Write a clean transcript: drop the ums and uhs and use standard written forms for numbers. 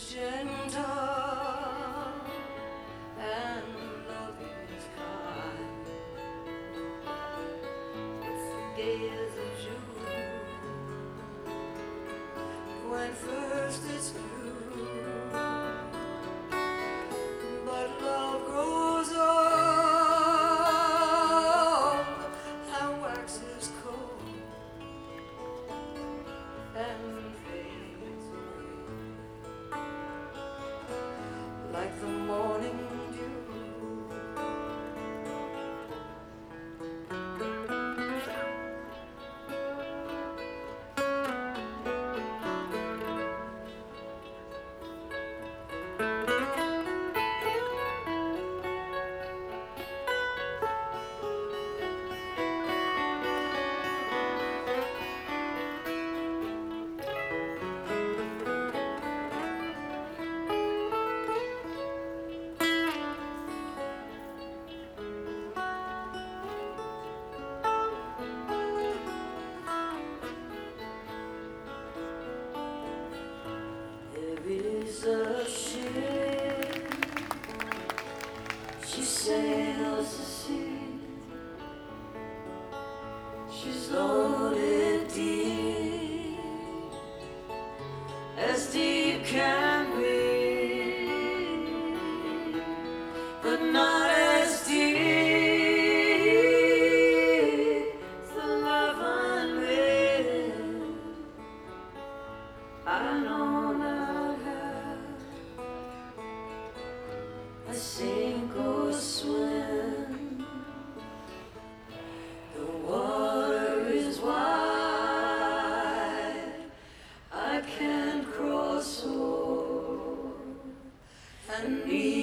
gentle and love is kind. It's the days of June when first it's blue, but love grows old and waxes cold and fades away like the morning dew. There is a ship, she sails the sea, she's loaded deep, as deep can be, but not as deep the love unreal. I know not how I sink or swim. The water is wide, I can't cross o'er, and